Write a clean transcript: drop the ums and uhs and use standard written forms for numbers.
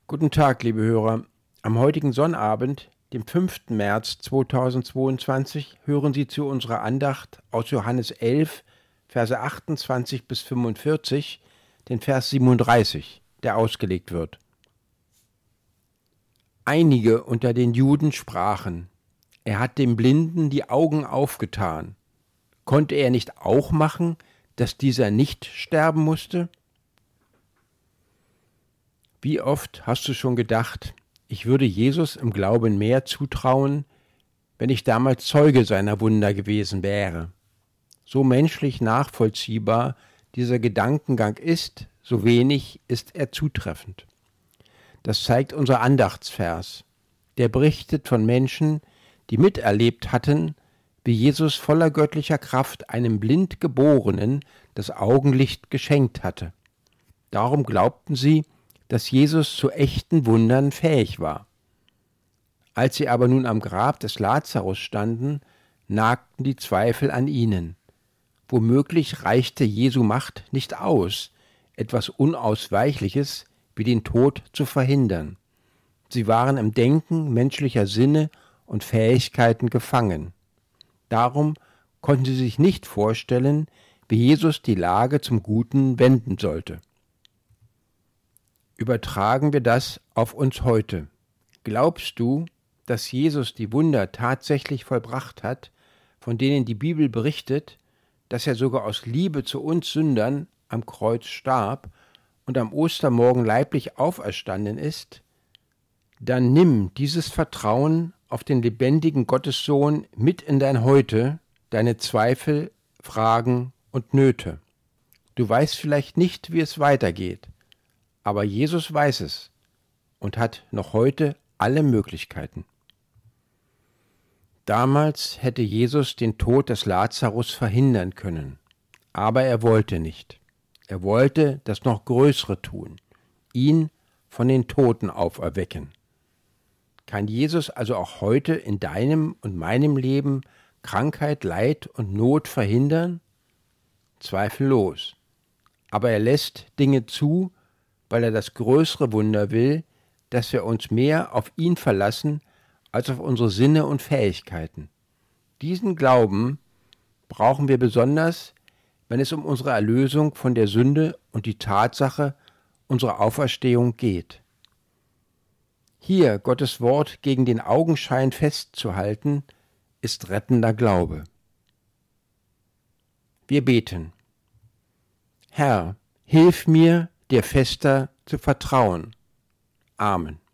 Guten Tag, liebe Hörer. Am heutigen Sonnabend, dem 5. März 2022, hören Sie zu unserer Andacht aus Johannes 11, Verse 28 bis 45, den Vers 37, der ausgelegt wird. Einige unter den Juden sprachen: Er hat dem Blinden die Augen aufgetan. Konnte er nicht auch machen, dass dieser nicht sterben musste? Wie oft hast du schon gedacht, ich würde Jesus im Glauben mehr zutrauen, wenn ich damals Zeuge seiner Wunder gewesen wäre? So menschlich nachvollziehbar dieser Gedankengang ist, so wenig ist er zutreffend. Das zeigt unser Andachtsvers. Der berichtet von Menschen, die miterlebt hatten, wie Jesus voller göttlicher Kraft einem blind Geborenen das Augenlicht geschenkt hatte. Darum glaubten sie, dass Jesus zu echten Wundern fähig war. Als sie aber nun am Grab des Lazarus standen, nagten die Zweifel an ihnen. Womöglich reichte Jesu Macht nicht aus, etwas Unausweichliches wie den Tod zu verhindern. Sie waren im Denken menschlicher Sinne und Fähigkeiten gefangen. Darum konnten sie sich nicht vorstellen, wie Jesus die Lage zum Guten wenden sollte. Übertragen wir das auf uns heute. Glaubst du, dass Jesus die Wunder tatsächlich vollbracht hat, von denen die Bibel berichtet, dass er sogar aus Liebe zu uns Sündern am Kreuz starb und am Ostermorgen leiblich auferstanden ist? Dann nimm dieses Vertrauen auf den lebendigen Gottessohn mit in dein Heute, deine Zweifel, Fragen und Nöte. Du weißt vielleicht nicht, wie es weitergeht, aber Jesus weiß es und hat noch heute alle Möglichkeiten. Damals hätte Jesus den Tod des Lazarus verhindern können, aber er wollte nicht. Er wollte das noch Größere tun, ihn von den Toten auferwecken. Kann Jesus also auch heute in deinem und meinem Leben Krankheit, Leid und Not verhindern? Zweifellos. Aber er lässt Dinge zu, weil er das größere Wunder will, dass wir uns mehr auf ihn verlassen als auf unsere Sinne und Fähigkeiten. Diesen Glauben brauchen wir besonders, wenn es um unsere Erlösung von der Sünde und die Tatsache unserer Auferstehung geht. Hier Gottes Wort gegen den Augenschein festzuhalten, ist rettender Glaube. Wir beten. Herr, hilf mir, dir fester zu vertrauen. Amen.